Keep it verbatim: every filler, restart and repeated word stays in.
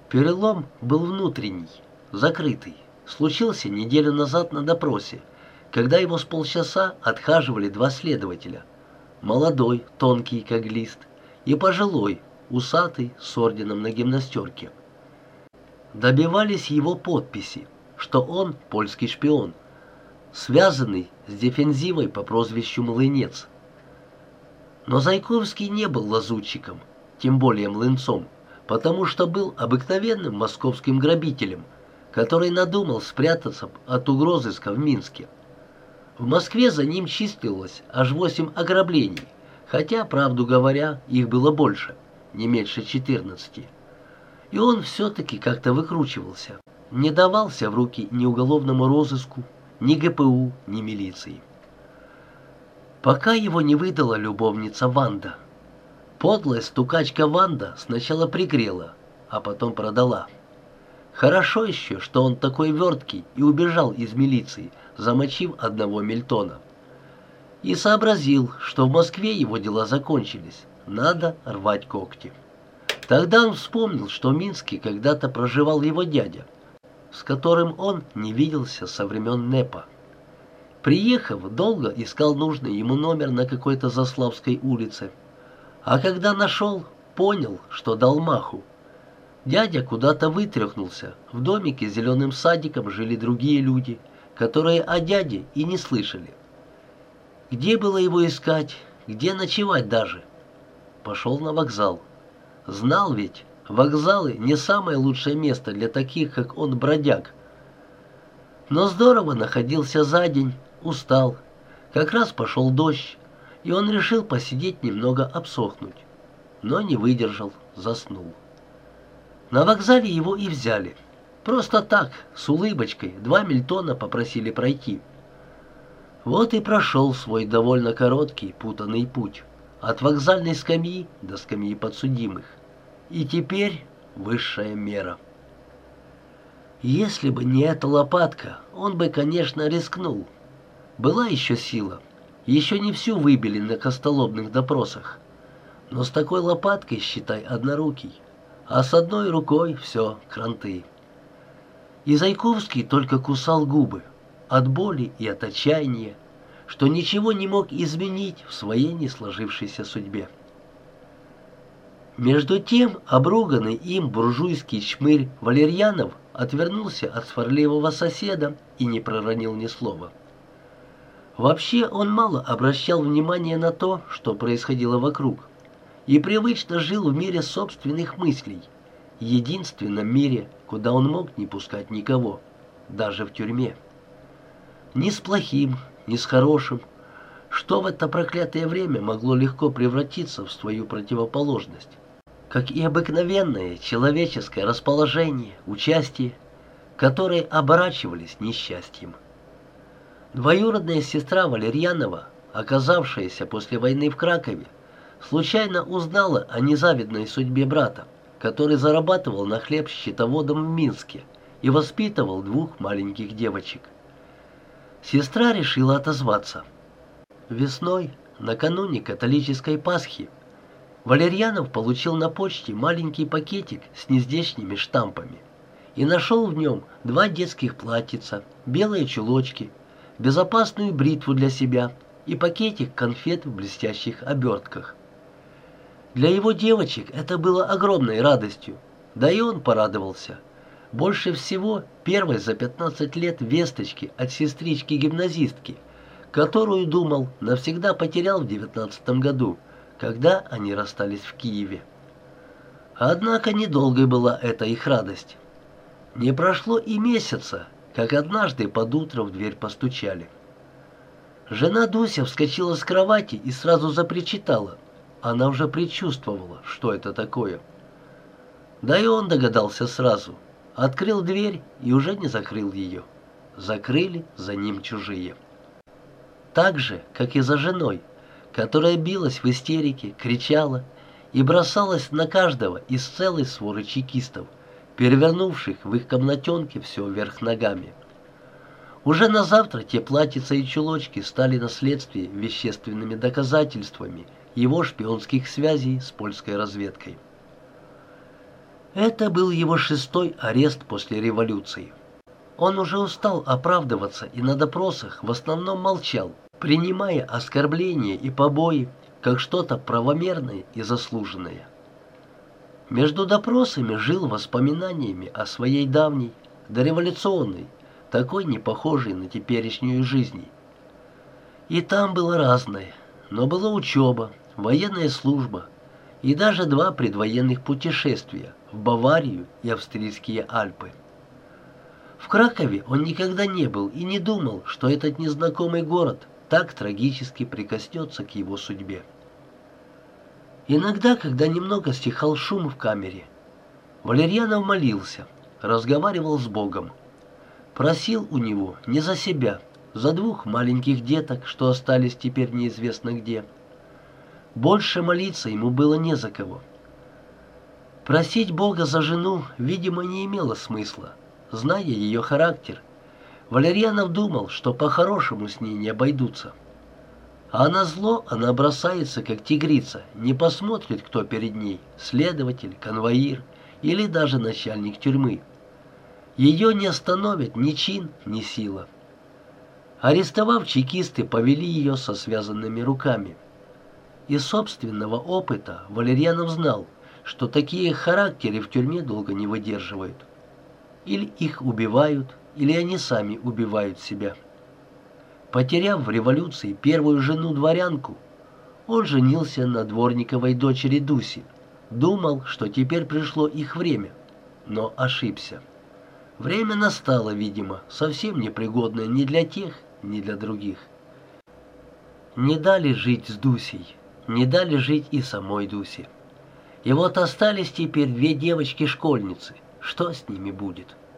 Перелом был внутренний, закрытый. Случился неделю назад на допросе, когда его с полчаса отхаживали два следователя. Молодой, тонкий, как глист, и пожилой, усатый, с орденом на гимнастерке. Добивались его подписи, что он польский шпион, связанный с дефензивой по прозвищу Млынец. Но Зайковский не был лазутчиком, тем более млынцом, потому что был обыкновенным московским грабителем, который надумал спрятаться от угрозыска в Минске. В Москве за ним числилось аж восемь ограблений, хотя, правду говоря, их было больше, не меньше четырнадцати. И он все-таки как-то выкручивался, не давался в руки ни уголовному розыску, ни гэ пэ у, ни милиции. Пока его не выдала любовница Ванда. Подлая стукачка Ванда сначала пригрела, а потом продала. Хорошо еще, что он такой верткий и убежал из милиции, замочив одного Мильтона. И сообразил, что в Москве его дела закончились, надо рвать когти. Тогда он вспомнил, что в Минске когда-то проживал его дядя, с которым он не виделся со времен НЭПа. Приехав, долго искал нужный ему номер на какой-то Заславской улице, а когда нашел, понял, что дал маху. Дядя куда-то вытряхнулся, в домике с зеленым садиком жили другие люди, которые о дяде и не слышали. Где было его искать, где ночевать даже? Пошел на вокзал. Знал ведь, вокзалы не самое лучшее место для таких, как он, бродяг. Но здорово находился за день, устал. Как раз пошел дождь, и он решил посидеть немного обсохнуть. Но не выдержал, заснул. На вокзале его и взяли. Просто так, с улыбочкой, два Мильтона попросили пройти. Вот и прошел свой довольно короткий, путанный путь. От вокзальной скамьи до скамьи подсудимых. И теперь высшая мера. Если бы не эта лопатка, он бы, конечно, рискнул. Была еще сила. Еще не всю выбили на костолобных допросах. Но с такой лопаткой, считай, однорукий. А с одной рукой все, кранты. И Зайковский только кусал губы. От боли и от отчаяния, что ничего не мог изменить в своей не сложившейся судьбе. Между тем, обруганный им буржуйский чмырь Валерьянов отвернулся от сварливого соседа и не проронил ни слова. Вообще он мало обращал внимания на то, что происходило вокруг, и привычно жил в мире собственных мыслей, единственном мире, куда он мог не пускать никого, даже в тюрьме. Ни с плохим, ни с хорошим, что в это проклятое время могло легко превратиться в свою противоположность, как и обыкновенное человеческое расположение, участие, которые оборачивались несчастьем. Двоюродная сестра Валерьянова, оказавшаяся после войны в Кракове, случайно узнала о незавидной судьбе брата, который зарабатывал на хлеб счетоводом в Минске и воспитывал двух маленьких девочек. Сестра решила отозваться. Весной, накануне католической Пасхи, Валерьянов получил на почте маленький пакетик с нездешними штампами и нашел в нем два детских платьица, белые чулочки, безопасную бритву для себя и пакетик конфет в блестящих обертках. Для его девочек это было огромной радостью, да и он порадовался. Больше всего первой за пятнадцать лет весточки от сестрички-гимназистки, которую, думал, навсегда потерял в девятнадцатом году, когда они расстались в Киеве. Однако недолгой была эта их радость. Не прошло и месяца, как однажды под утро в дверь постучали. Жена Дуся вскочила с кровати и сразу запричитала. Она уже предчувствовала, что это такое. Да и он догадался сразу. Открыл дверь и уже не закрыл ее. Закрыли за ним чужие. Так же, как и за женой, которая билась в истерике, кричала и бросалась на каждого из целой своры чекистов, перевернувших в их комнатенке все вверх ногами. Уже на завтра те платьица и чулочки стали на следствии вещественными доказательствами его шпионских связей с польской разведкой. Это был его шестой арест после революции. Он уже устал оправдываться и на допросах в основном молчал, принимая оскорбления и побои как что-то правомерное и заслуженное. Между допросами жил воспоминаниями о своей давней, дореволюционной, такой не похожей на теперешнюю жизни. И там было разное, но была учеба, военная служба и даже два предвоенных путешествия в Баварию и австрийские Альпы. В Кракове он никогда не был и не думал, что этот незнакомый город так трагически прикоснется к его судьбе. Иногда, когда немного стихал шум в камере, Валерьянов молился, разговаривал с Богом, просил у него не за себя, за двух маленьких деток, что остались теперь неизвестно где. Больше молиться ему было не за кого. Просить Бога за жену, видимо, не имело смысла. Зная ее характер, Валерьянов думал, что по-хорошему с ней не обойдутся. А назло она бросается, как тигрица, не посмотрит, кто перед ней, следователь, конвоир или даже начальник тюрьмы. Ее не остановит ни чин, ни сила. Арестовав, чекисты повели ее со связанными руками. Из собственного опыта Валерьянов знал, что такие характеры в тюрьме долго не выдерживают. Или их убивают, или они сами убивают себя. Потеряв в революции первую жену-дворянку, он женился на дворниковой дочери Дусе. Думал, что теперь пришло их время, но ошибся. Время настало, видимо, совсем непригодное ни для тех, ни для других. Не дали жить с Дусей, не дали жить и самой Дусе. И вот остались теперь две девочки-школьницы. Что с ними будет?